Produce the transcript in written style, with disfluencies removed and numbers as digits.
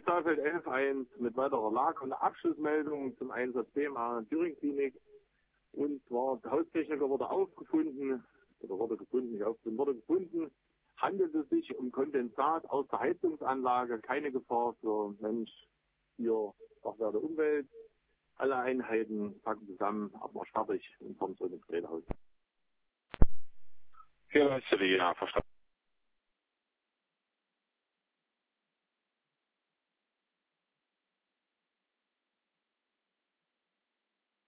Saalfeld 11.1 mit weiterer Lage- und Abschlussmeldung zum Einsatzthema Thüringen-Klinik. Und zwar, der Haustechniker wurde aufgefunden, oder wurde gefunden, nicht aufgefunden, wurde gefunden, handelt es sich um Kondensat aus der Heizungsanlage, keine Gefahr für Mensch, Tier, Fachwerte, Umwelt. Alle Einheiten packen zusammen, aber fertig und kommen zurück ins Gerätehaus. Ja, verstanden.